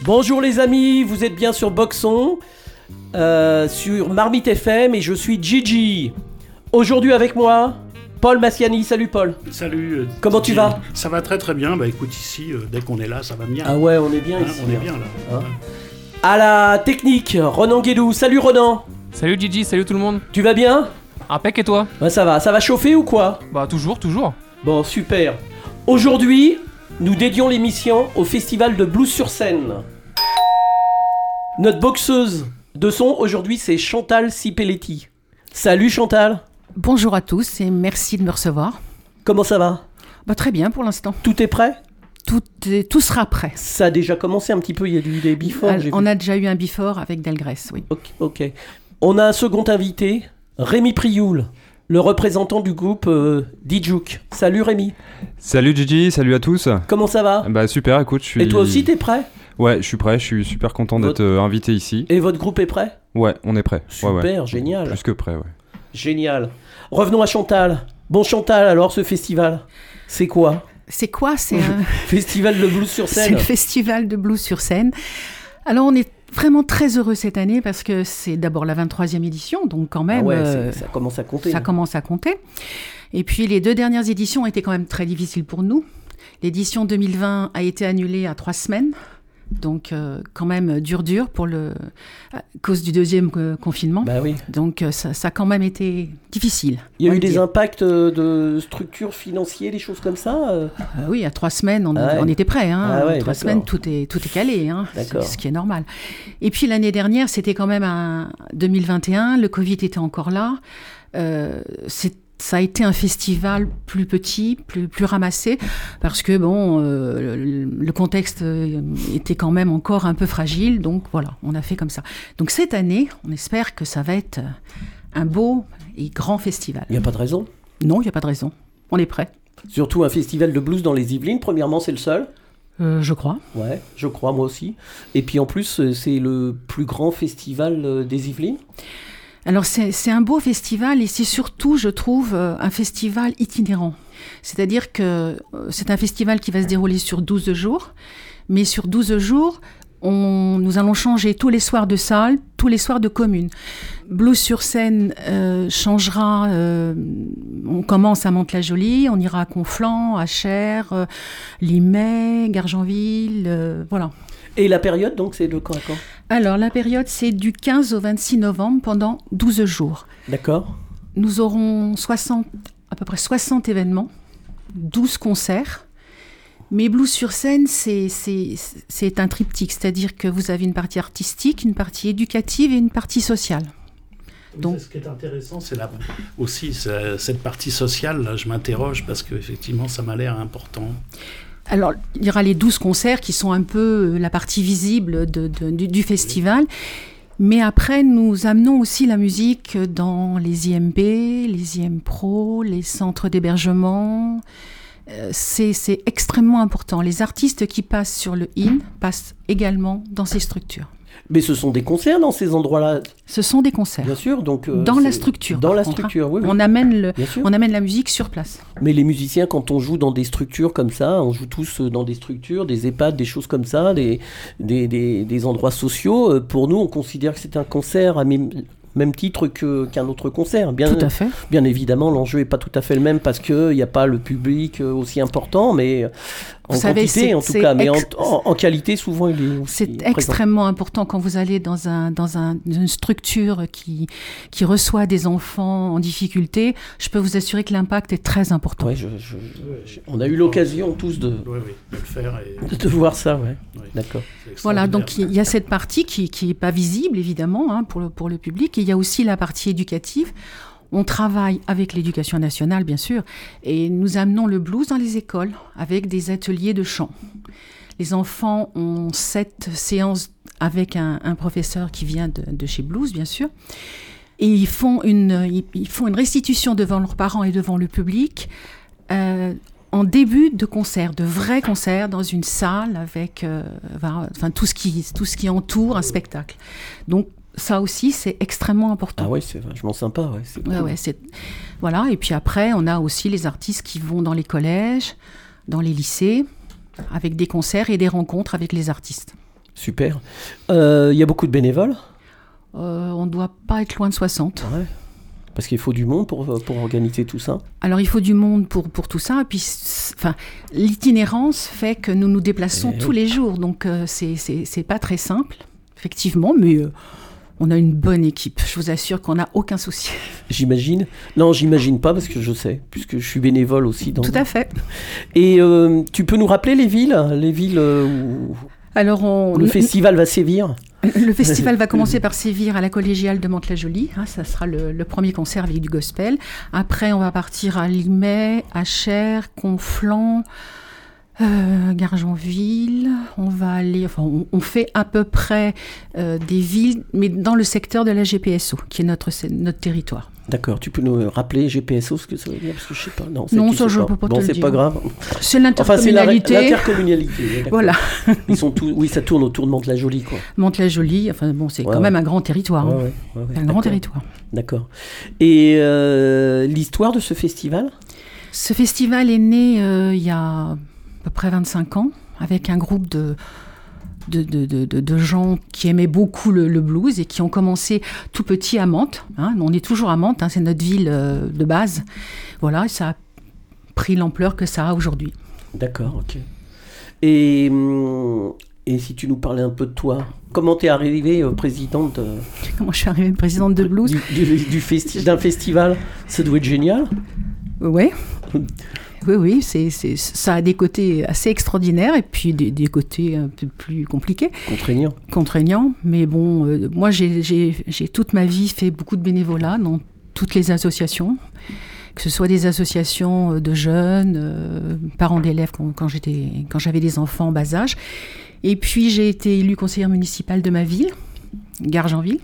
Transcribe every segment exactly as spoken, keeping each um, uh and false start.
Bonjour les amis, vous êtes bien sur Boxon, euh, sur Marmite F M et je suis Gigi. Aujourd'hui avec moi, Paul Massiani. Salut Paul. Salut. Euh, Comment tu vas ? Ça va très très bien. Bah écoute, ici, euh, dès qu'on est là, ça va bien. Ah ouais, on est bien hein, ici. On est bien là. Hein à la technique, Renan Guédou. Salut Renan. Salut Gigi, salut tout le monde. Tu vas bien ? Impec et toi ? Ouais, ça va. Ça va chauffer ou quoi ? Bah toujours, toujours. Bon, super. Aujourd'hui, nous dédions l'émission au festival de Blues-sur-Seine. Notre boxeuse de son aujourd'hui, c'est Chantal Cipelletti. Salut Chantal. Bonjour à tous et merci de me recevoir. Comment ça va ? Bah, très bien pour l'instant. Tout est prêt ? Tout, est, tout sera prêt. Ça a déjà commencé un petit peu, il y a eu des before. Ah, on vu. a déjà eu un before avec Delgrès, oui. Ok, ok. On a un second invité, Rémi Prioul, le représentant du groupe euh, Dijouk. Salut Rémi. Salut Gigi, salut à tous. Comment ça va ? Bah super, écoute, je suis... Et toi aussi t'es prêt ? Ouais, je suis prêt, je suis super content votre... d'être euh, invité ici. Et votre groupe est prêt ? Ouais, on est prêt. Super, ouais, ouais. génial. Plus que prêt, ouais. Génial. Revenons à Chantal. Bon Chantal, alors ce festival, c'est quoi ? C'est quoi ? C'est un festival de Blues-sur-Seine. C'est le festival de Blues-sur-Seine. Alors on est vraiment très heureux cette année parce que c'est d'abord la vingt-troisième édition, donc quand même... Ah ouais, euh, ça commence à compter. Ça hein. commence à compter. Et puis les deux dernières éditions étaient quand même très difficiles pour nous. L'édition deux mille vingt a été annulée à trois semaines. Donc, euh, quand même, dur, dur pour le... à cause du deuxième euh, confinement. Bah oui. Donc, euh, ça, ça a quand même été difficile. Il y a eu des dire. impacts de structures financières, des choses comme ça euh... euh, Oui, à trois semaines, on, ah ouais. on était prêts. Hein. Ah ouais, trois d'accord. semaines, tout est, tout est calé. Hein. D'accord. C'est ce qui est normal. Et puis, l'année dernière, c'était quand même un deux mille vingt et un. Le Covid était encore là. Euh, c'est Ça a été un festival plus petit, plus, plus ramassé, parce que bon, euh, le, le contexte était quand même encore un peu fragile, donc voilà, on a fait comme ça. Donc cette année, on espère que ça va être un beau et grand festival. Il n'y a pas de raison ? Non, il n'y a pas de raison. On est prêt. Surtout un festival de blues dans les Yvelines, premièrement, c'est le seul. Euh, je crois. Ouais, je crois, moi aussi. Et puis en plus, c'est le plus grand festival des Yvelines. Alors c'est, c'est un beau festival et c'est surtout, je trouve, euh, un festival itinérant. C'est-à-dire que euh, c'est un festival qui va se dérouler sur douze jours, mais sur douze jours, on, nous allons changer tous les soirs de salle, tous les soirs de commune. Blues-sur-Seine euh, changera, euh, on commence à Mantes-la-Jolie, on ira à Conflans, à Cher, euh, Limay, Gargenville, euh, voilà. Et la période, donc, c'est de quand à quand ? Alors, la période, c'est du quinze au vingt-six novembre pendant douze jours. D'accord. Nous aurons soixante, à peu près soixante événements, douze concerts. Mais Blues-sur-Seine, c'est, c'est, c'est un triptyque, c'est-à-dire que vous avez une partie artistique, une partie éducative et une partie sociale. Donc, ce qui est intéressant, c'est la... aussi c'est cette partie sociale. Là, je m'interroge parce qu'effectivement, ça m'a l'air important. Alors, il y aura les douze concerts qui sont un peu la partie visible de, de, du, du festival. Mais après, nous amenons aussi la musique dans les I M B, les I M Pro, les centres d'hébergement. Euh, c'est, c'est extrêmement important. Les artistes qui passent sur le I N passent également dans ces structures. Mais ce sont des concerts dans ces endroits-là. Ce sont des concerts. Bien sûr, donc euh, dans la structure. Dans la contre, structure, oui, oui. On amène le, on amène la musique sur place. Mais les musiciens, quand on joue dans des structures comme ça, on joue tous dans des structures, des EHPAD, des choses comme ça, des des, des, des endroits sociaux. Pour nous, on considère que c'est un concert à même, même titre que qu'un autre concert. Bien, tout à fait. Bien évidemment, l'enjeu est pas tout à fait le même parce que il y a pas le public aussi important, mais en vous savez, quantité en tout cas, mais ex- en, en, en qualité souvent il est aussi c'est présent. Extrêmement important quand vous allez dans un dans un une structure qui qui reçoit des enfants en difficulté. Je peux vous assurer que l'impact est très important. Ouais, je, je, je, on a eu l'occasion tous de oui, oui, de le faire et... de voir ça, ouais. Oui. D'accord. Voilà, donc il y a cette partie qui qui est pas visible évidemment hein, pour le pour le public, et il y a aussi la partie éducative. On travaille avec l'éducation nationale, bien sûr, et nous amenons le blues dans les écoles avec des ateliers de chant. Les enfants ont sept séances avec un, un professeur qui vient de, de chez Blues, bien sûr, et ils font une, ils, ils font une restitution devant leurs parents et devant le public euh, en début de concert, de vrais concerts dans une salle avec euh, enfin, tout ce qui, tout ce qui entoure un spectacle. Donc, ça aussi, c'est extrêmement important. Ah ouais, c'est vachement sympa. Ouais, c'est ouais, cool. ouais, c'est... Voilà, et puis après, on a aussi les artistes qui vont dans les collèges, dans les lycées, avec des concerts et des rencontres avec les artistes. super. Il euh, y a beaucoup de bénévoles euh, On ne doit pas être loin de soixante. Ouais. Parce qu'il faut du monde pour, pour organiser tout ça. Alors, il faut du monde pour, pour tout ça. Et puis, enfin, l'itinérance fait que nous nous déplaçons et tous oui. les jours. Donc, euh, c'est, c'est, c'est pas très simple, effectivement, mais euh, on a une bonne équipe. Je vous assure qu'on n'a aucun souci. J'imagine. Non, j'imagine pas parce que je sais, puisque je suis bénévole aussi. Dans... Tout à fait. Et euh, tu peux nous rappeler les villes Les villes euh, où, Alors, on... où le festival va sévir? Le festival va commencer par sévir à la collégiale de Mantes-la-Jolie. Hein, ça sera le, le premier concert avec du gospel. Après, on va partir à Limay, à Cher, Conflans, euh, Gargenville. On va aller, enfin, on, on fait à peu près euh, des villes, mais dans le secteur de la G P S O, qui est notre, c'est notre territoire. D'accord, tu peux nous rappeler G P S O ce que ça veut dire? Parce que je sais pas. Non, c'est Non, tu ça, sais je pas. peux pas te Bon, le c'est dire. pas grave. C'est Enfin, c'est la- l'intercommunalité. l'intercommunalité. oui, d'accord. Voilà, Ils sont tous, oui, ça tourne autour de Mantes-la-Jolie, quoi. Mantes-la-Jolie. Enfin, bon, c'est Ouais, quand ouais. même un grand territoire. Ouais, hein. ouais, ouais, ouais. Un grand D'accord. territoire. D'accord. Et euh, l'histoire de ce festival? Ce festival est né euh, il y a à peu près vingt-cinq ans, avec un groupe de, de, de, de, de- de gens qui aimaient beaucoup le, le blues et qui ont commencé tout petit à Mantes. Hein. On est toujours à Mantes, hein, c'est notre ville euh, de base. Voilà, ça a pris l'ampleur que ça a aujourd'hui. D'accord, ok. Et, hum, et si tu nous parlais un peu de toi, comment t'es arrivée euh, présidente euh, Comment je suis arrivée présidente de blues? du, du, du festi- d'un festival? Ça doit être génial. Oui, oui, oui, c'est, c'est, ça a des côtés assez extraordinaires et puis des, des côtés un peu plus compliqués. Contraignant. Contraignant, mais bon, euh, moi j'ai, j'ai, j'ai toute ma vie fait beaucoup de bénévolat dans toutes les associations, que ce soit des associations de jeunes, euh, parents d'élèves quand, quand, j'étais, quand j'avais des enfants en bas âge. Et puis j'ai été élue conseillère municipale de ma ville, Gargenville,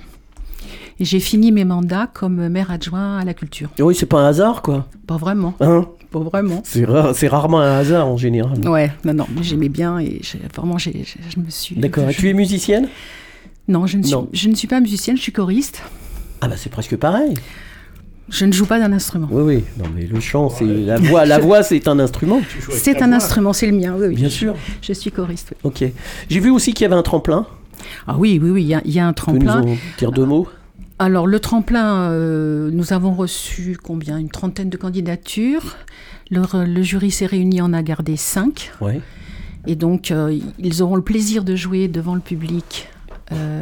et j'ai fini mes mandats comme maire adjoint à la culture. Et oui, c'est pas un hasard, quoi. Pas vraiment, Hein? pas vraiment. C'est, rare, c'est rarement un hasard en général. Ouais, non, non, mais j'aimais bien et j'ai, vraiment j'ai, j'ai- je me suis... D'accord. Et je- tu es musicienne? Non, je ne, suis, Non. je ne suis pas musicienne, je suis choriste. Ah bah c'est presque pareil. Je ne joue pas d'un instrument. Oui, oui. Non mais le chant, c'est la voix. La voix, c'est un instrument. Tu joues avec C'est ta un voix. instrument, c'est le mien, oui, oui. Bien sûr. Je suis choriste, oui. Ok. J'ai vu aussi qu'il y avait un tremplin. Ah oui, oui, oui, il y a, il y a un Tu peux nous tremplin. en dire deux mots? Alors, le tremplin, euh, nous avons reçu combien? Une trentaine de candidatures. Le, le jury s'est réuni, en a gardé cinq. Ouais. Et donc, euh, ils auront le plaisir de jouer devant le public, euh,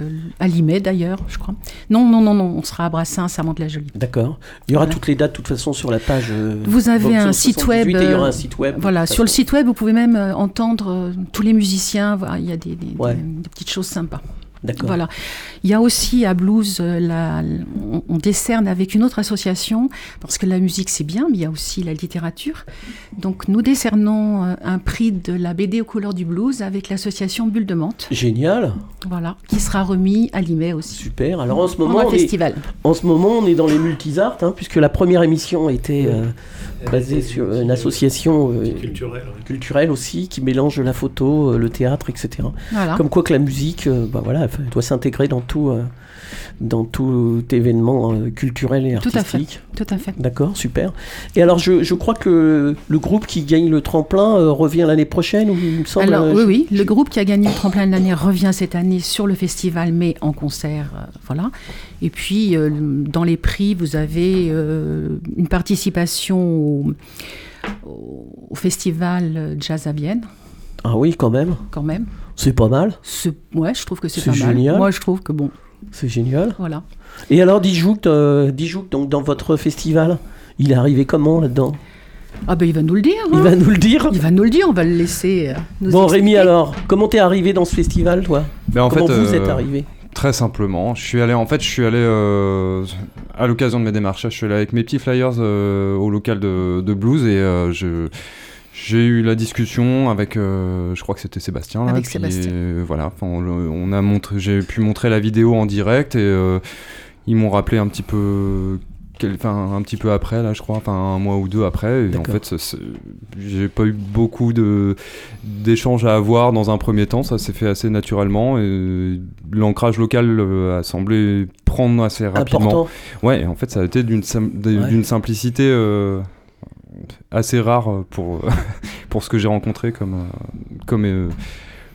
à Limay d'ailleurs, je crois. Non, non, non, non, on sera à Brassens, à Mantes-la-Jolie. D'accord. Il y aura Voilà. toutes les dates de toute façon sur la page. euh, Vous avez Vox un site web, soixante-dix-huit et il y aura euh, un site web. Voilà, de toute sur le façon. site web, vous pouvez même euh, entendre euh, tous les musiciens. Voilà, il y a des, des- Ouais. des- des petites choses sympas. D'accord. Voilà. Il y a aussi à Blues, euh, la- on, on décerne avec une autre association, parce que la musique c'est bien, mais il y a aussi la littérature. Donc nous décernons euh, un prix de la B D aux couleurs du blues avec l'association Bulle de Mantes, Génial. voilà, qui sera remis à Limay aussi. Super. Alors en ce Pendant moment, le on est, festival. en ce moment, on est dans les multisarts, hein, puisque la première émission était euh, basée sur une association euh, Culturel, ouais. culturelle aussi, qui mélange la photo, euh, le théâtre, et cetera. Voilà. Comme quoi que la musique, euh, bah voilà, elle doit s'intégrer dans tout, euh, dans tout événement euh, culturel et Tout à fait. artistique. Tout à fait. D'accord, super. Et alors, je, je crois que le groupe qui gagne le tremplin euh, revient l'année prochaine, ou il me semble. Alors euh, oui, je- oui, le groupe qui a gagné le tremplin de l'année revient cette année sur le festival, mais en concert, euh, voilà. Et puis euh, dans les prix, vous avez euh, une participation au, au- au festival Jazz à Vienne, Ah oui, quand même. quand même. C'est pas mal. C'est- ouais, je trouve que c'est C'est pas mal. génial. Moi, je trouve que bon, C'est génial. voilà. Et alors, Dijouk, euh, Dijouk, donc dans votre festival, il est arrivé comment là-dedans? Ah ben il va nous le dire. Il hein. va nous le dire. Il va nous le dire. On va le laisser. euh, nous Bon, expliquer. Rémi, alors, comment t'es arrivé dans ce festival, toi? Ben, en Comment fait, vous euh, êtes arrivé? Très simplement, je suis allé, en fait, je suis allé euh, à l'occasion de mes démarchages, je suis allé avec mes petits flyers euh, au local de, de blues et euh, je, j'ai eu la discussion avec, euh, je crois que c'était Sébastien. Là, Avec puis, Sébastien. euh, voilà, enfin, on, on a montré, j'ai pu montrer la vidéo en direct et euh, ils m'ont rappelé un petit peu, quel, enfin, un petit peu après, là, je crois, enfin un mois ou deux après. Et en D'accord. fait, c'est- c'est- j'ai pas eu beaucoup de d'échanges à avoir dans un premier temps, ça s'est fait assez naturellement et l'ancrage local euh, a semblé prendre assez rapidement. Important. Ouais, en fait, ça a été d'une sim- de- Ouais. d'une simplicité euh, assez rare pour, pour ce que j'ai rencontré comme, euh, comme, euh,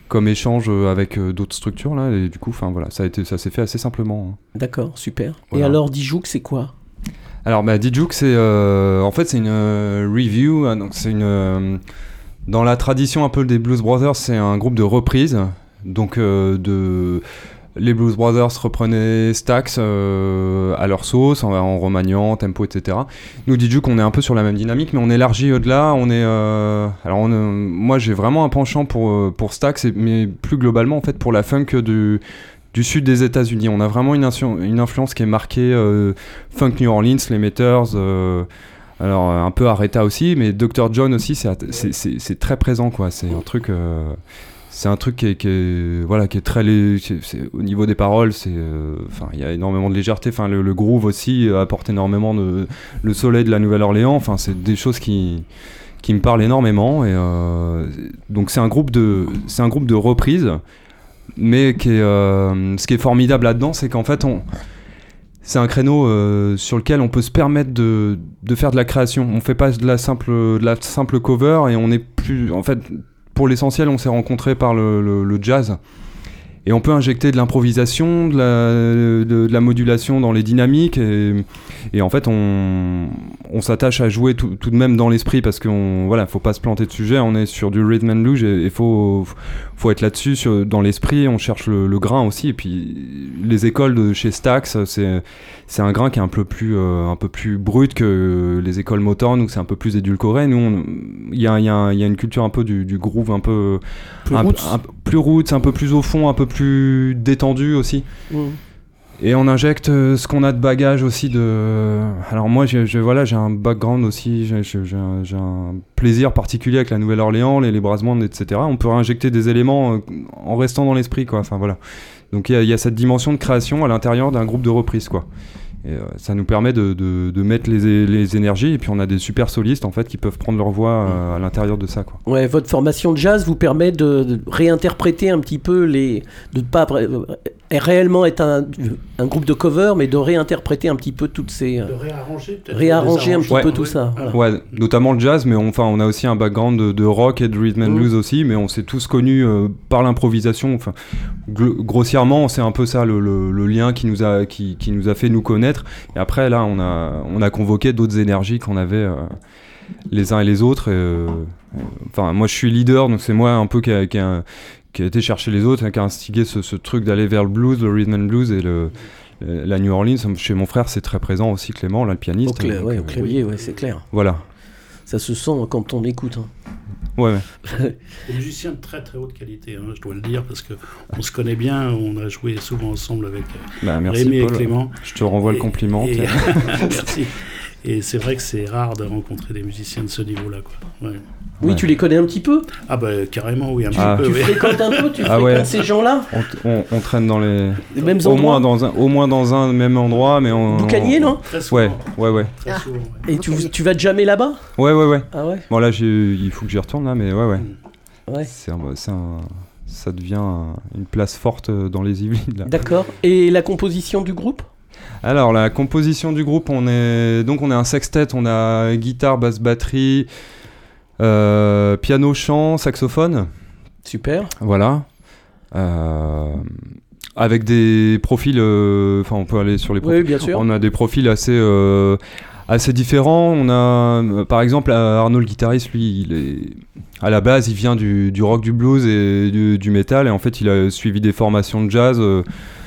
comme échange avec euh, d'autres structures là, et du coup, enfin voilà, ça a été, ça s'est fait assez simplement. Hein. D'accord, super. Voilà. Et alors, Dijouk, c'est quoi? Alors, bah, Dijouk, c'est euh, en fait c'est une euh, review, hein, donc c'est une euh, dans la tradition un peu des Blues Brothers, c'est un groupe de reprises, donc euh, de les Blues Brothers reprenaient Stax euh, à leur sauce, en, en remaniant, tempo, et cetera. Nous, Dijouk, on est un peu sur la même dynamique, mais on élargit au-delà. On est, euh, alors, on, euh, moi, j'ai vraiment un penchant pour pour Stax, mais plus globalement, en fait, pour la funk du du sud des États-Unis. On a vraiment une, insu- une influence qui est marquée euh, funk New Orleans, les Meters, euh, alors un peu Aretha aussi, mais docteur John aussi, c'est, c'est, c'est, c'est très présent, quoi. C'est un truc, euh, c'est un truc qui est, qui est, voilà, qui est très lé- c'est, c'est, au niveau des paroles, c'est, enfin, il y a énormément de légèreté. Enfin, le, le groove aussi apporte énormément de le soleil de la Nouvelle-Orléans. Enfin, c'est des choses qui qui me parlent énormément. Et euh, donc c'est un groupe de, c'est un groupe de reprises. Mais qui est, euh, ce qui est formidable là-dedans, c'est qu'en fait, on, c'est un créneau euh, sur lequel on peut se permettre de, de faire de la création. On fait pas de la simple, de la simple cover et on est plus. En fait, pour l'essentiel, on s'est rencontrés par le, le, le jazz. Et on peut injecter de l'improvisation, de la, de, de la modulation dans les dynamiques. Et, et en fait, on, on s'attache à jouer tout, tout de même dans l'esprit parce qu'on, voilà, faut pas se planter de sujet. On est sur du rhythm and blues et il faut, faut être là-dessus, sur, dans l'esprit. On cherche le, le grain aussi. Et puis, les écoles de chez Stax, c'est, c'est un grain qui est un peu plus, euh, un peu plus brut que les écoles Motown où c'est un peu plus édulcoré. Nous, il y a, y a, y a une culture un peu du, du groove un peu plus un, roots. un, un, plus roots, un peu plus au fond, un peu plus détendu aussi. Mmh. Et on injecte euh, ce qu'on a de bagage aussi de. Alors moi, j'ai, j'ai, voilà, j'ai un background aussi, j'ai, j'ai, j'ai, un, j'ai un plaisir particulier avec la Nouvelle-Orléans, les, les brass bands, et cetera. On peut injecter des éléments euh, en restant dans l'esprit, quoi. Enfin voilà. Donc il y, y a cette dimension de création à l'intérieur d'un groupe de reprises, quoi. Et euh, ça nous permet de, de, de mettre les, les énergies, et puis on a des super solistes en fait qui peuvent prendre leur voix euh, à l'intérieur de ça, quoi. Ouais, votre formation de jazz vous permet de, de réinterpréter un petit peu les, de ne pas euh, réellement être un, un groupe de cover, mais de réinterpréter un petit peu toutes ces, de réarranger peut-être, réarranger un petit ouais. peu tout ça. Voilà. Ouais, notamment le jazz, mais on, enfin on a aussi un background de, de rock et de rhythm and blues mmh. aussi, mais on s'est tous connus euh, par l'improvisation. Enfin, gl- grossièrement, c'est un peu ça le, le, le lien qui nous a qui, qui nous a fait nous connaître. Et après, là, on a, on a convoqué d'autres énergies qu'on avait euh, les uns et les autres. Et, euh, enfin, moi, je suis leader, donc c'est moi un peu qui a, qui a, qui a été chercher les autres, qui a instigé ce, ce truc d'aller vers le blues, le rhythm and blues et le, la New Orleans. Chez mon frère, c'est très présent aussi, Clément, là, le pianiste. Au, clé- donc, ouais, euh, au clavier, ouais, c'est clair. Voilà. Ça se sent quand on écoute. Hein. Ouais, ouais. Des musiciens de très très haute qualité, hein, je dois le dire, parce qu'on se connaît bien, on a joué souvent ensemble avec bah, merci, Rémi Paul. et Clément. Je te renvoie et, le compliment. Et, merci. Et c'est vrai que c'est rare de rencontrer des musiciens de ce niveau-là, quoi. Ouais. Oui, ouais. Tu les connais un petit peu ? Ah bah carrément, oui, un ah. petit tu peu. Tu oui. fréquentes un peu, tu ah fréquentes ouais. ces gens-là ? on, t- on, on traîne dans les... les mêmes au endroits moins dans un, Au moins dans un même endroit, mais on... Boucanier, non ? Très souvent. Ouais, ouais, ouais. Très Ah. souvent, ouais. Et tu, tu vas jamais là-bas ? Ouais, ouais, ouais. Ah ouais ? Bon là, j'ai, il faut que j'y retourne là, mais ouais, ouais. Ouais. C'est un, c'est un, ça devient un, une place forte dans les Yvelines là. D'accord. Et la composition du groupe ? Alors la composition du groupe, on est donc on est un sextet, on a guitare, basse, batterie, euh, piano, chant, saxophone. Super. Voilà. Euh, avec des profils, enfin euh, on peut aller sur les profils. Oui, bien sûr. On a des profils assez euh, assez différents. On a euh, par exemple Arnaud le guitariste, lui, il est à la base, il vient du, du rock, du blues et du, du métal, et en fait, il a suivi des formations de jazz. Euh,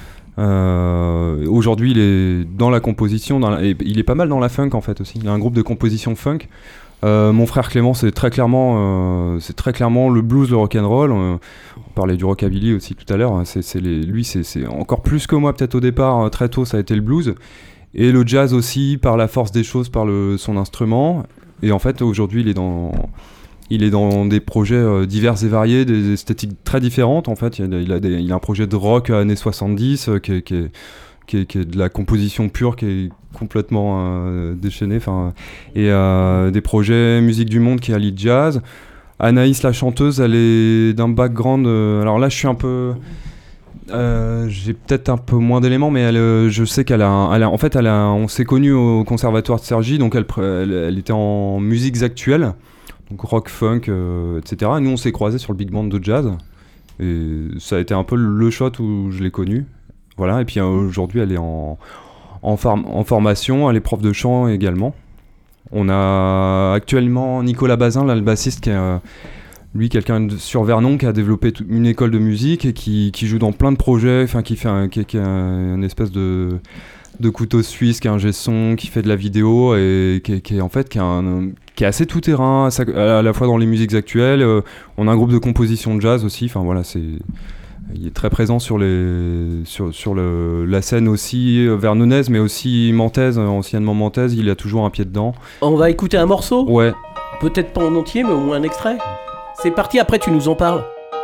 euh, aujourd'hui, il est dans la composition, dans la, et il est pas mal dans la funk en fait aussi. Il a un groupe de composition funk. Euh, mon frère Clément, c'est très clairement, euh, c'est très clairement le blues, le rock and roll. Euh, on parlait du rockabilly aussi tout à l'heure. C'est, c'est les, lui, c'est, c'est encore plus que moi peut-être au départ. Très tôt, ça a été le blues et le jazz aussi par la force des choses, par le, son instrument. Et en fait, aujourd'hui, il est dans Il est dans des projets euh, divers et variés, des esthétiques très différentes. En fait, il a, il a, des, il a un projet de rock années soixante-dix euh, qui, est, qui, est, qui, est, qui est de la composition pure, qui est complètement euh, déchaînée. Et euh, des projets musique du monde qui allie jazz. Anaïs, la chanteuse, elle est d'un background. Euh, alors là, je suis un peu. Euh, j'ai peut-être un peu moins d'éléments, mais elle, euh, je sais qu'elle a, un, elle a. En fait, elle a, on s'est connus au conservatoire de Cergy, donc elle, elle, elle était en musiques actuelles. Donc rock, funk, euh, et cetera. Nous, on s'est croisés sur le big band de jazz. Et ça a été un peu le shot où je l'ai connue. Voilà, et puis euh, aujourd'hui, elle est en, en, form- en formation, elle est prof de chant également. On a actuellement Nicolas Bazin, là, le bassiste, qui est euh, lui quelqu'un de, sur Vernon, qui a développé t- une école de musique et qui, qui joue dans plein de projets, enfin qui fait un, qui, qui a un, une espèce de, de couteau suisse, qui a un G-son, qui fait de la vidéo et qui, qui est en fait qui, a un, qui est assez tout terrain, à la fois dans les musiques actuelles. Euh, on a un groupe de composition de jazz aussi. Enfin voilà, c'est il est très présent sur, les, sur, sur le, la scène aussi vernonnaise, mais aussi mantaise, anciennement mantaise, il a toujours un pied dedans. On va écouter un morceau ? Ouais. Peut-être pas en entier, mais au moins un extrait. C'est parti, après tu nous en parles.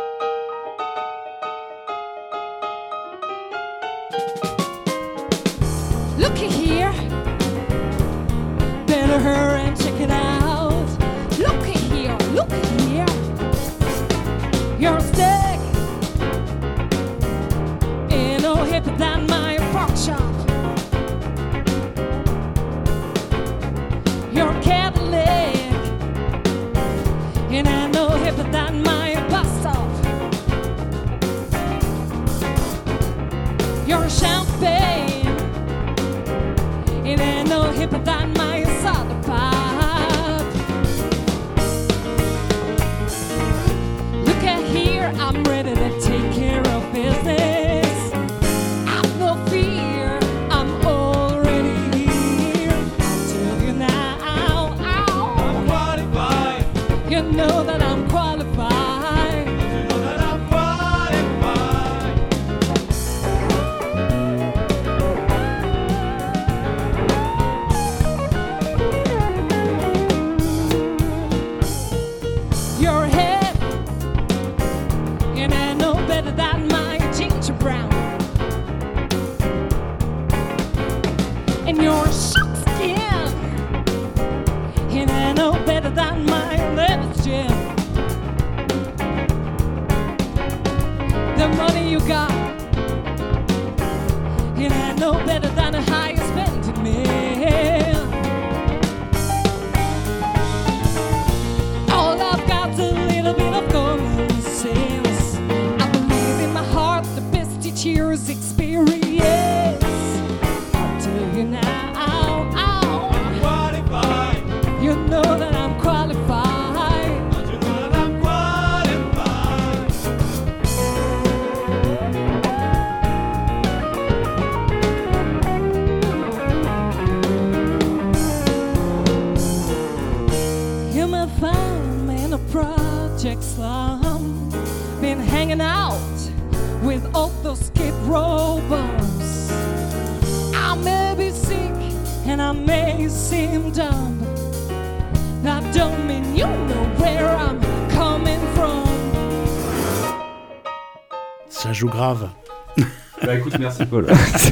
Looky here, better hurry and check it out. Looky here, looky here, you're stuck in no hipper than my pork chop. You're Catholic, and I know hipper than my bus stop. You're champagne, and I know hipper than my soda pop. Look at here, I'm ready to take care of business. I've no fear, I'm already here. I'll tell you now, ow. I'm qualified. You know that I'm qualified. You know that I'm qualified. Your head, and I know better than my ginger brown. And your shock skin, and I know better than my leather gym. The money you got, and I know better than the highest spending man. All I've got's a little bit of common sense. I believe in my heart the best teacher is experience. I'll tell you now, I'm qualified. You know that I'm qualified. You know that I'm qualified. You may find me in a project slum, been hanging out with all those Skid Row bums. I may be sick and I may seem dumb. That don't mean you know where I'm coming from. Ça joue grave. Bah écoute, merci Paul.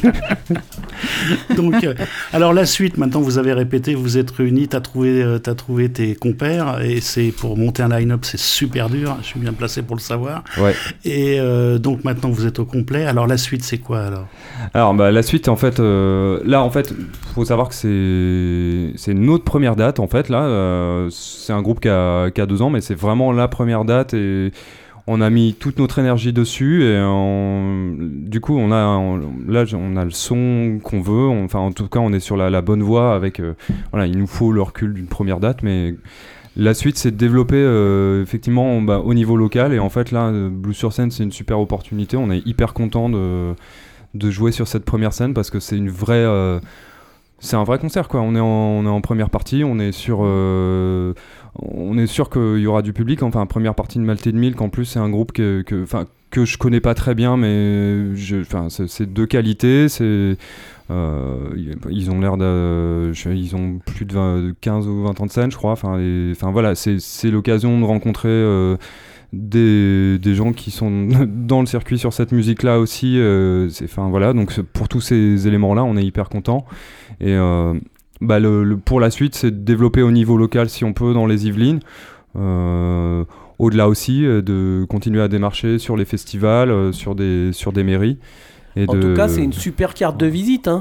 Donc, euh, alors la suite, maintenant vous avez répété, vous êtes réunis, t'as trouvé, euh, t'as trouvé tes compères, et c'est pour monter un line-up, c'est super dur, je suis bien placé pour le savoir. Ouais. Et euh, donc maintenant vous êtes au complet, alors la suite c'est quoi alors ? Alors bah la suite en fait, euh, là en fait, faut savoir que c'est c'est notre première date en fait là. Euh, c'est un groupe qui a qui a deux ans, mais c'est vraiment la première date et on a mis toute notre énergie dessus et on, du coup on a on, là on a le son qu'on veut. On, enfin en tout cas on est sur la, la bonne voie avec euh, voilà, il nous faut le recul d'une première date, mais la suite c'est de développer euh, effectivement bah, au niveau local, et en fait là Blues sur scène c'est une super opportunité. On est hyper content de de jouer sur cette première scène parce que c'est une vraie euh, c'est un vrai concert quoi. On est en, on est en première partie, on est sur euh, on est sûr qu'il y aura du public. Enfin, première partie de Malted Milk, en plus, c'est un groupe que, que, que je connais pas très bien, mais je, c'est, c'est de qualité. C'est, euh, ils ont l'air de. Ils ont plus de, vingt, de quinze ou vingt ans de scène, je crois. Enfin, et, enfin voilà, c'est, c'est l'occasion de rencontrer euh, des, des gens qui sont dans le circuit sur cette musique-là aussi. Euh, c'est, enfin, voilà, donc pour tous ces éléments-là, on est hyper contents. Et. Euh, Bah le, le, pour la suite, c'est de développer au niveau local si on peut dans les Yvelines. Euh, au-delà aussi, euh, de continuer à démarcher sur les festivals, euh, sur, des, sur des mairies. Et en de... tout cas, c'est une super carte de visite. Hein.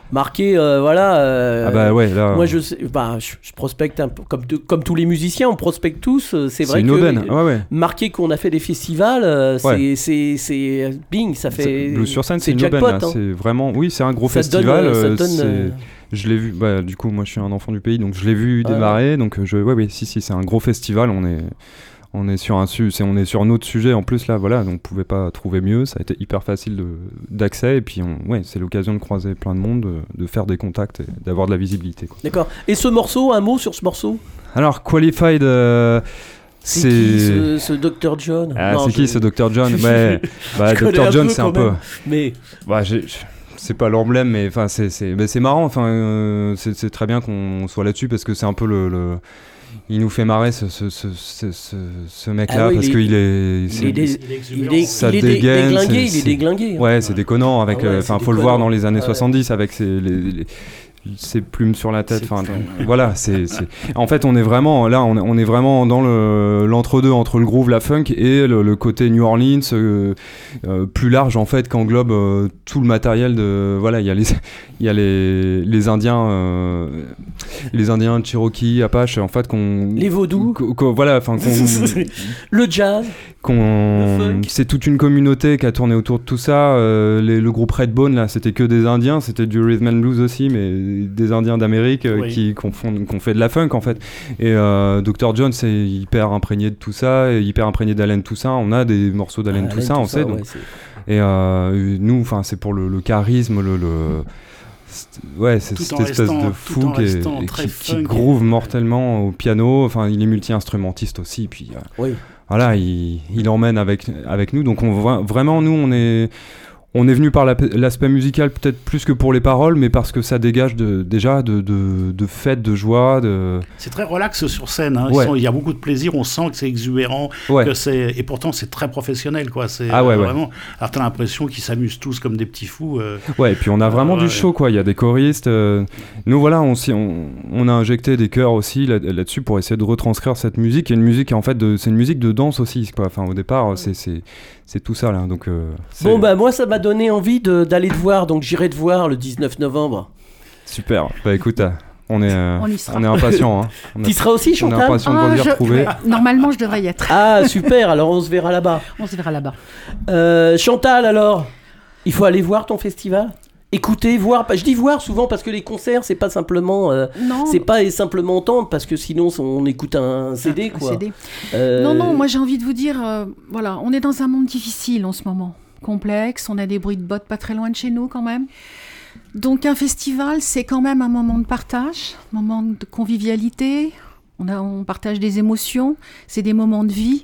marqué, euh, voilà. euh, Ah bah ouais, là. Moi, je, sais- bah, je, je prospecte un peu, comme, de- comme tous les musiciens, on prospecte tous. euh, C'est c'est vrai une que aubaine. Ouais, ouais. marquer qu'on a fait des festivals, euh, c'est, Ouais. c'est, c'est, bing, ça fait. C'est- Blues sur scène, c'est une jackpot, aubaine. Là. hein. C'est vraiment, oui, c'est un gros Ça donne, festival. euh, ça euh, donne, c'est- euh, Je l'ai vu. Bah, du coup, moi, je suis un enfant du pays, donc je l'ai vu Ouais. démarrer. Donc, euh, je, ouais, oui, si, si, c'est un gros festival. On est, on est sur un su, c'est, on est sur un autre sujet en plus là. Voilà, donc on pouvait pas trouver mieux. Ça a été hyper facile de, d'accès. Et puis, on, ouais, c'est l'occasion de croiser plein de monde, de, de faire des contacts et d'avoir de la visibilité. Quoi. D'accord. Et ce morceau, un mot sur ce morceau. Alors, Qualified. euh, C'est, qui ce, ce docteur John? Ah, Non, c'est je- qui ce docteur John? Ouais, bah, je connais docteur un John, peu c'est quand un peu. même. Mais Bah, j'ai- c'est pas l'emblème, mais enfin, c'est, c'est, mais c'est marrant. Enfin, euh, c'est, c'est très bien qu'on soit là-dessus parce que c'est un peu le. le- Il nous fait marrer ce, ce, ce, ce, ce, ce mec-là Ah oui, parce il est- qu'il est. il c'est- est, dé- Il est il exubérant. est, Ça il est dé- dégaine, déglingué, c'est- il est c'est- déglingué. hein. Ouais, c'est déconnant avec. Ah ouais, euh, Enfin, c'est faut le voir déconnant. dans les années Ouais. soixante-dix avec ses, les, les- ses plumes sur la tête. C'est Enfin, très- donc, voilà, c'est, c'est. En fait, on est vraiment là, on est, on est vraiment dans le l'entre-deux entre le groove, la funk et le, le côté New Orleans euh, euh, plus large en fait, qu'englobe euh, tout le matériel de. Voilà, il y a les, il y a les, les Indiens, euh, les Indiens Cherokee, Apache, en fait, qu'on. Les vaudous. qu'on- qu'on- voilà, enfin, qu'on. Le jazz. qu'on Le funk. c'est toute une communauté qui a tourné autour de tout ça. Euh, les- le groupe Redbone là, c'était que des Indiens, c'était du rhythm and blues aussi, mais des Indiens d'Amérique euh, Oui. qui qu'on font- qu'on fait de la funk en fait. Et euh, docteur John, c'est hyper imprégné de tout ça, et hyper imprégné d'Alain Toussaint. On a des morceaux d'Alain Ah, Toussaint, on sait. ouais, donc- c'est- Et euh, nous, enfin, c'est pour le, le charisme, le, le- c'est- ouais, c'est Tout cette en espèce restant- de tout fou en qui, est- restant et très qui, qui funk et- groove mortellement au piano. Enfin, il est multi-instrumentiste aussi. Puis euh, Oui. voilà, il, il emmène avec, avec nous. Donc on, vra- vraiment, nous, on est, on est venu par la- l'aspect musical peut-être plus que pour les paroles, mais parce que ça dégage de, déjà de, de, de fête, de joie. De... C'est très relax sur scène. hein. Ils Ouais. sont- Il y a beaucoup de plaisir. On sent que c'est exubérant. Ouais. Que c'est... Et pourtant, c'est très professionnel. Quoi. C'est, Ah ouais, euh, ouais. vraiment... Alors, t'as l'impression qu'ils s'amusent tous comme des petits fous. euh. Ouais, et puis on a vraiment Ouais. du show, quoi. Il y a des choristes. euh, Nous, voilà, on, s'y- on, on a injecté des chœurs aussi là- là-dessus pour essayer de retranscrire cette musique. Et une musique, en fait, de... c'est une musique de danse aussi, quoi. Enfin, au départ, c'est, c'est, c'est tout ça, là. Donc, euh, c'est Bon, bah, moi, ça m'a donné envie de, d'aller te voir, donc j'irai te voir le dix-neuf novembre. super. Bah, écoute, euh, on est, euh, On y sera. on est impatients. Hein. On, a- Tu seras aussi, on est Chantal? impatients de Ah, vous y je- retrouver. Normalement, je devrais y être. Ah, super, alors on se verra là-bas. On se verra là-bas. Euh, Chantal, alors, il faut aller voir ton festival? Écouter, voir. Je dis voir souvent parce que les concerts, c'est pas simplement. euh, Non, c'est pas simplement entendre parce que sinon on écoute un C D, un quoi. C D. Euh, Non, non, moi j'ai envie de vous dire, euh, voilà, on est dans un monde difficile en ce moment, complexe, on a des bruits de bottes pas très loin de chez nous quand même. Donc un festival, c'est quand même un moment de partage, un moment de convivialité, on, a, on partage des émotions, c'est des moments de vie.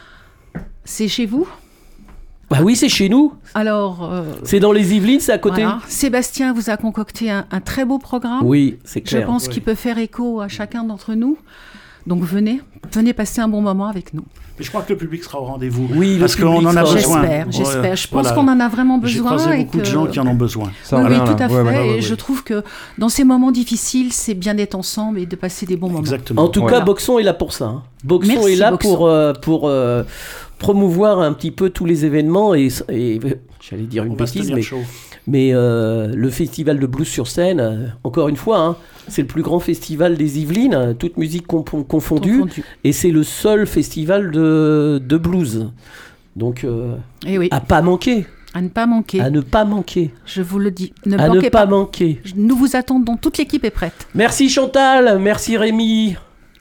C'est chez vous. Bah oui, c'est chez nous. Alors, euh, C'est dans les Yvelines, c'est à côté. voilà. Sébastien vous a concocté un, un très beau programme. Oui, c'est Je clair. pense Oui. qu'il peut faire écho à chacun d'entre nous. Donc venez, venez passer un bon moment avec nous. Mais je crois que le public sera au rendez-vous. Oui, le parce qu'on public en a sera- besoin. J'espère, j'espère. Je pense Voilà. qu'on en a vraiment J'ai besoin. croisé et beaucoup de que- gens qui en ont besoin. Ça oui, va oui, bien, tout là. à fait. Ouais, ouais, ouais, et ouais. je trouve que dans ces moments difficiles, c'est bien d'être ensemble et de passer des bons moments. Exactement. En tout Ouais. cas, Boxon est là pour ça. hein. Boxon Merci, est là Boxon. pour, euh, pour euh, promouvoir un petit peu tous les événements et, et j'allais dire une On va se bêtise, tenir mais, chaud. mais euh, le festival de blues sur scène, euh, encore une fois, hein, c'est le plus grand festival des Yvelines, euh, toute musique comp- confondue, Confondu. et c'est le seul festival de, de blues. Donc, euh, Et oui, à pas manquer, à ne pas manquer. à ne pas manquer, Je vous le dis, ne à ne manquez pas pas. manquer. Nous vous attendons, toute l'équipe est prête. Merci Chantal, merci Rémi.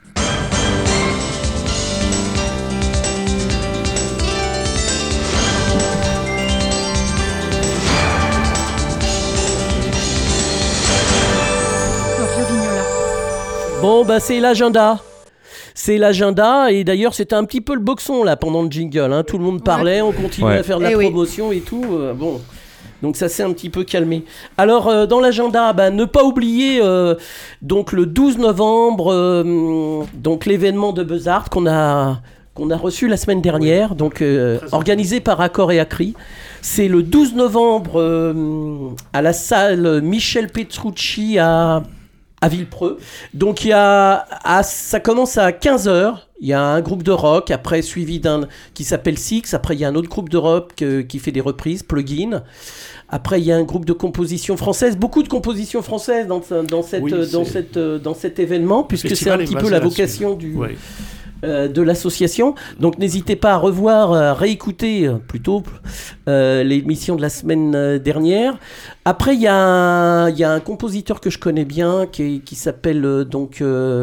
Florio Vignola. Bon, bah c'est l'agenda. C'est l'agenda, et d'ailleurs c'était un petit peu le boxon là pendant le jingle. Hein. Tout le monde parlait, on continuait Ouais. à faire de la Eh oui. promotion et tout. euh, bon. Donc ça s'est un petit peu calmé. Alors euh, dans l'agenda, bah, ne pas oublier euh, donc le douze novembre, euh, donc l'événement de Buzzard qu'on a qu'on a reçu la semaine dernière, donc euh, Très organisé par Accord et Acri. C'est le douze novembre euh, à la salle Michel Petrucci à à Villepreux. Donc il y a, à, ça commence à quinze heures. Il y a un groupe de rock, après suivi d'un qui s'appelle Six. Après il y a un autre groupe de rock euh, qui fait des reprises, Plugin. Après il y a un groupe de composition française, beaucoup de compositions françaises dans, dans, cette, Oui, dans, c'est- cette, dans cet événement, puisque c'est un festival est petit peu basé la là-dessus. vocation du, Ouais. euh, de l'association. Donc n'hésitez pas à revoir, à réécouter euh, plutôt euh, l'émission de la semaine euh, dernière. Après, il y, a un- il y a un compositeur que je connais bien qui, est- qui s'appelle euh, donc euh,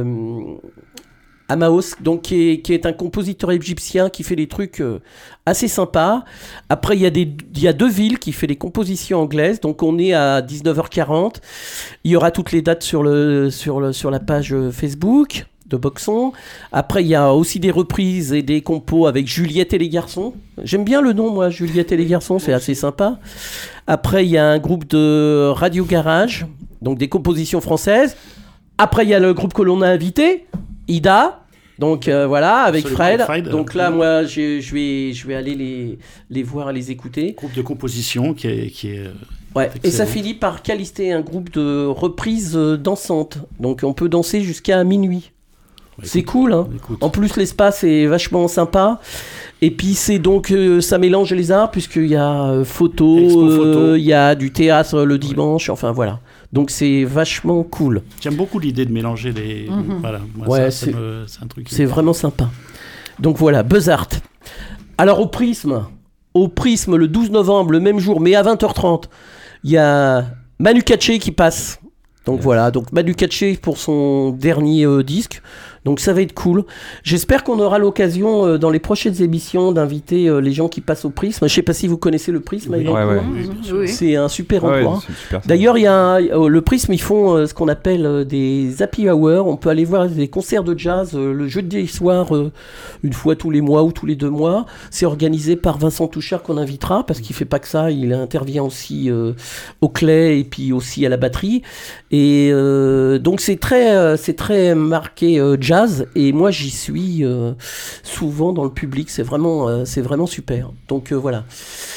Amaos, donc qui est, qui est un compositeur égyptien qui fait des trucs euh, assez sympas. Après, il y a des, il y a deux villes qui fait des compositions anglaises. Donc on est à dix-neuf heures quarante. Il y aura toutes les dates sur le sur le sur la page euh, Facebook de Boxon. Après, il y a aussi des reprises et des compos avec Juliette et les garçons. J'aime bien le nom, moi, Juliette et les garçons, c'est assez sympa. Après, il y a un groupe de Radio Garage, donc des compositions françaises. Après, il y a le groupe que l'on a invité, Ida. Donc euh, voilà, avec Absolument, Fred. avec Fred. Donc là, moi, je, je vais, je vais aller les, les voir et les écouter. Groupe de composition qui est, qui est Ouais. Et ça excellent. finit par Calisté, un groupe de reprises euh, dansantes. Donc on peut danser jusqu'à minuit. Ouais, C'est écoute, cool, hein. écoute. En plus, l'espace est vachement sympa. Et puis, c'est donc, euh, ça mélange les arts, puisqu'il y a euh, photo, Expo photo. euh, il y a du théâtre le dimanche, enfin voilà. Donc, c'est vachement cool. J'aime beaucoup l'idée de mélanger les. Mhm. Voilà, moi, Ouais, ça, ça c'est- me- c'est un truc. C'est vraiment sympa. Donc voilà, Buzzart. Alors, au Prisme, au Prisme, le douze novembre, le même jour, mais à vingt heures trente, il y a Manu Katché qui passe. Donc Yes. voilà, donc Manu Katché pour son dernier euh, disque. Donc ça va être cool. J'espère qu'on aura l'occasion euh, dans les prochaines émissions d'inviter euh, les gens qui passent au Prisme. Je sais pas si vous connaissez le Prisme. Oui. Yves Ouais, ouais. Oui, bien sûr. Oui. C'est un super Ah ouais, endroit. c'est super, ça. D'ailleurs, il y a un- euh, le Prisme, ils font euh, ce qu'on appelle euh, des happy hours. On peut aller voir des concerts de jazz euh, le jeudi soir, euh, une fois tous les mois ou tous les deux mois. C'est organisé par Vincent Touchard qu'on invitera parce qu'il fait pas que ça. Il intervient aussi euh, au clay et puis aussi à la batterie. Et euh, donc c'est très, euh, c'est très marqué euh, jazz. Et moi, j'y suis euh, souvent dans le public. C'est vraiment, euh, c'est vraiment super. Donc euh, voilà.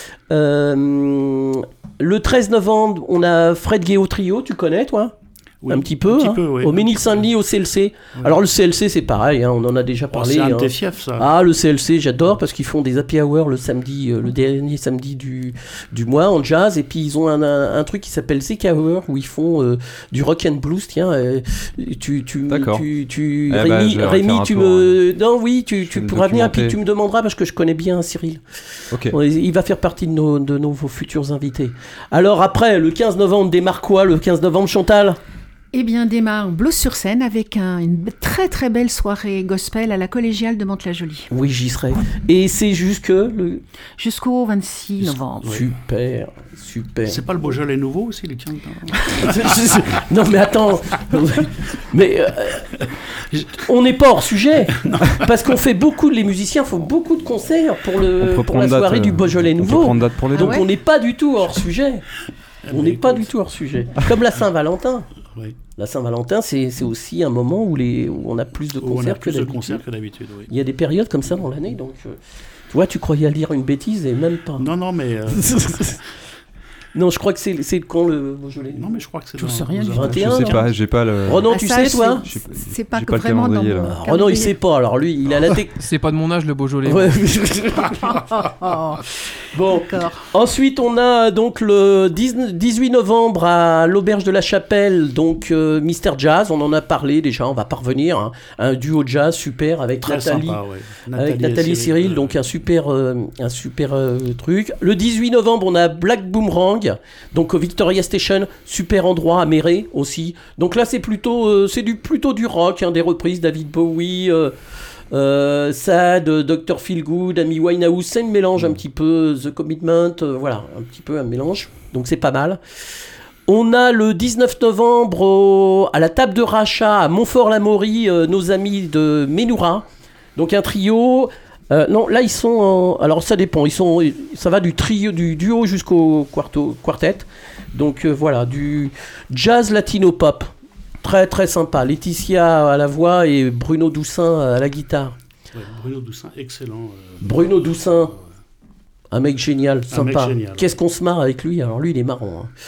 Euh, le treize novembre, on a Fred Guéot Trio, tu connais toi? Oui, Un petit peu, un petit hein, peu, oui. au Ménil-Saint-Denis, au C L C. Ouais. Alors le C L C c'est pareil, hein, on en a déjà Oh, parlé. c'est un de hein. tes fiefs, ça. Ah, le C L C, j'adore parce qu'ils font des happy hours le samedi, euh, le dernier samedi du, du mois en jazz. Et puis ils ont un, un, un truc qui s'appelle Z K Hour où ils font euh, du rock and blues. Tiens, euh, tu, tu, D'accord. tu, tu, Eh ben, Rémi, je vais Rémi, faire un tu tour, me, non, oui, tu, Je tu vais me pourras venir et puis documenter. tu me demanderas parce que je connais bien Cyril. Ok. On- Il va faire partie de nos, de nos futurs invités. Alors après, le quinze novembre démarre quoi? Le quinze novembre, Chantal? Eh bien, démarre Blues sur scène avec un- une très très belle soirée gospel à la collégiale de Mantes-la-Jolie Oui, j'y serai. Et c'est jusque le... jusqu'au vingt-six novembre. Ouais. Super, super. C'est pas le Beaujolais nouveau aussi, les quinze Non mais attends, mais euh, on n'est pas hors sujet parce qu'on fait beaucoup de les musiciens font beaucoup de concerts pour On le peut pour prendre la date, soirée euh, du Beaujolais On peut nouveau. prendre date pour les deux. Donc ouais on n'est pas du tout hors sujet. On n'est pas du tout hors sujet. Comme la Saint-Valentin. Oui. La Saint-Valentin, c'est c'est aussi un moment où les où on a plus de Où on a concerts que plus de d'habitude. concerts que d'habitude, oui. Il y a des périodes comme ça dans l'année, donc euh, tu vois, tu croyais à lire une bêtise et même pas. Non, non, mais. euh, Non, je crois que c'est c'est quand le Beaujolais. non, mais je crois que c'est. Je dans- sais rien aux du alentours. vingt et un, Je sais pas, j'ai pas le. Renan, Ah, tu ça, sais toi Je sais- C'est pas j'ai que pas le vraiment dans calendrier, mon là. Renan, il calendrier. sait pas. Alors lui, il a la tech. C'est pas de mon âge le Beaujolais. Ouais. Oh, Bon, d'accord. ensuite on a donc le dix-huit novembre à l'Auberge de la Chapelle, donc euh, Mister Jazz, on en a parlé déjà, on va pas revenir, hein. Un duo jazz super avec Très Nathalie, sympa, ouais. avec Nathalie et Cyril, euh, donc un super, euh, un super euh, truc. Le dix-huit novembre on a Black Boomerang, donc au Victoria Station, super endroit à Méré aussi. Donc là c'est plutôt, euh, c'est du plutôt du rock, hein, des reprises David Bowie. Euh, Euh, Sad, euh, docteur Feelgood, Amy Winehouse, c'est un mélange un petit peu, The Commitment, euh, voilà, un petit peu un mélange, donc c'est pas mal. On a le dix-neuf novembre au- à la table de rachat à Montfort-l'Amaury, euh, nos amis de Ménoura, donc un trio. Euh, non, là ils sont, en- alors ça dépend, ils sont, ça va du trio, du duo jusqu'au quarto, quartet, donc euh, voilà, du jazz latino pop. Très très sympa. Laetitia à la voix et Bruno Doussin à la guitare. ouais, Bruno Doussin, excellent. euh, Bruno Doussin, un mec génial, sympa. mec génial. Qu'est-ce qu'on se marre avec lui? Alors lui, il est marrant. hein.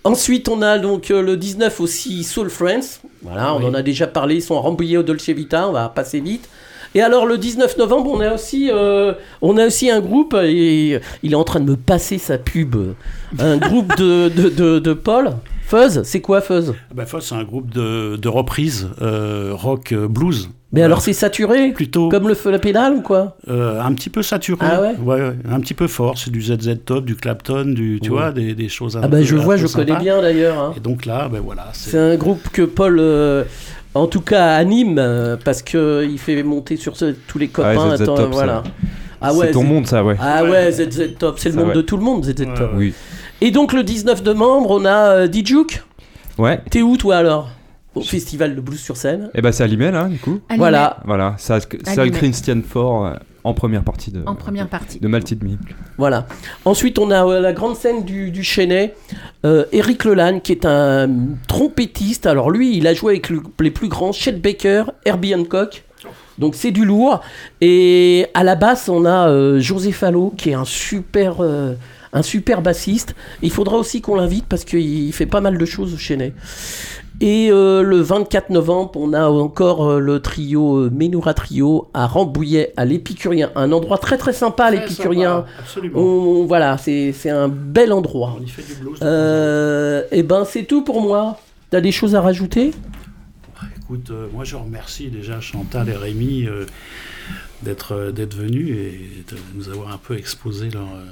Ensuite, on a donc euh, le dix-neuf aussi Soul Friends. Voilà, on Oui. en a déjà parlé. Ils sont à Rambouillet au Dolce Vita. On va passer vite. Et alors, le dix-neuf novembre, on a aussi, euh, on a aussi un groupe. Et il est en train de me passer sa pub. Un groupe de, de, de, de Paul. Fuzz, c'est quoi Fuzz? Bah, Fuzz, c'est un groupe de, de reprises euh, rock euh, blues. Mais Voilà. alors, c'est saturé Plutôt comme le feu la pédale ou quoi? euh, un petit peu saturé. Ah ouais ouais, un petit peu fort. C'est du Z Z Top, du Clapton, du, tu Ouais. vois, des, des choses un Ah bah peu je un vois, peu je sympas. connais bien d'ailleurs. hein. Et donc là, ben voilà. C'est... C'est un groupe que Paul, euh, en tout cas, anime euh, parce que il fait monter sur ce- tous les copains. Ouais, Z Z attends, Top, voilà. ça. Ah ouais, c'est ton Z- monde, ça, ouais. Ah ouais, Z Z Top, c'est le Ça, monde ouais. de tout le monde, Z Z Top. Ouais. Oui. Et donc le dix-neuf novembre, on a euh, D-Juke. Ouais. T'es où toi alors? Au festival de blues sur scène. Et bah, c'est à Limel, hein, du coup. Animé Voilà, Voilà, ça, ça Limel. Christian Fort euh, en première partie de, En première partie. de Malted Milk. voilà. Ensuite, on a euh, la grande scène du, du Chesnay. Euh, Eric Lelanne, qui est un trompettiste. Alors lui, il a joué avec le- les plus grands, Chet Baker, Herbie Hancock. Donc c'est du lourd. Et à la basse, on a euh, José Fallo, qui est un super, euh, un super bassiste. Il faudra aussi qu'on l'invite parce qu'il fait pas mal de choses au Chesnay. Et euh, le vingt-quatre novembre, on a encore euh, le trio euh, Ménoura Trio à Rambouillet, à l'Épicurien. Un endroit très très sympa, Très l'Épicurien. sympa, absolument. On- voilà, c'est c'est un bel endroit. On y fait du blues. Euh, et ben c'est tout pour moi. T'as des choses à rajouter? Écoute, euh, moi je remercie déjà Chantal et Rémi euh, d'être euh, d'être venus et de nous avoir un peu exposé leur. euh,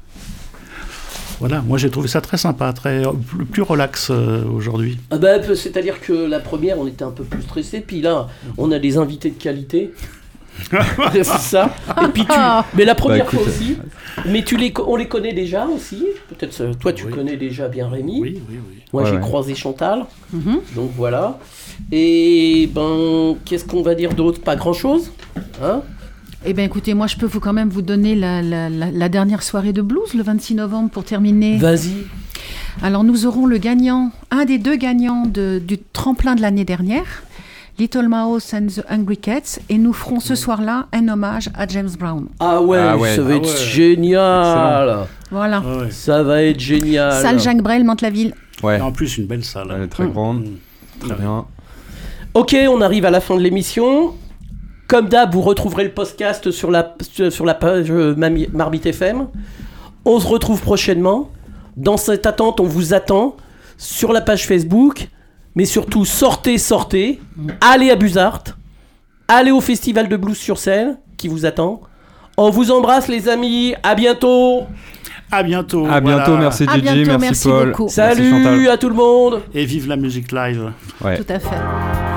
Voilà, moi j'ai trouvé ça très sympa, très plus, plus relax euh, aujourd'hui. Ah bah, c'est-à-dire que la première, on était un peu plus stressé, puis là, on a des invités de qualité. C'est ça. Et puis tu... Mais la première Bah, écoute, fois aussi. Mais tu les... co- on les connaît déjà aussi. Peut-être euh, toi, tu Oui. connais déjà bien Rémi. Oui, oui, oui. Moi, Ouais, j'ai ouais. croisé Chantal. Mhm. Donc voilà. Et ben, qu'est-ce qu'on va dire d'autre? Pas grand-chose. Hein? Eh bien, écoutez, moi, je peux vous quand même vous donner la, la- la- la dernière soirée de blues, le vingt-six novembre, pour terminer. Vas-y. Alors, nous aurons le gagnant, un des deux gagnants de- du tremplin de l'année dernière, Little Mouse and the Hungry Cats, et nous ferons ce soir-là un hommage à James Brown. Ah ouais, Ah ouais. ça va Ah être ouais. génial. Voilà. Ah ouais. Ça va être génial. Salle Jacques Brel, Mantes-la-Ville. Ouais, Et en plus, une belle salle. elle est très Mm. grande, Mm. très bien. Ok, on arrive à la fin de l'émission. Comme d'hab, vous retrouverez le podcast sur la, sur la page euh, Mami- Marbit F M. On se retrouve prochainement. Dans cette attente, on vous attend sur la page Facebook. Mais surtout, sortez, sortez. Allez à Buzart. Allez au Festival de Blues sur scène qui vous attend. On vous embrasse les amis. À bientôt. À bientôt. À bientôt, voilà. merci À Gigi, bientôt, merci, merci Paul. beaucoup. Merci, Salut Chantal. à tout le monde. Et vive la musique live. Ouais. Tout à fait.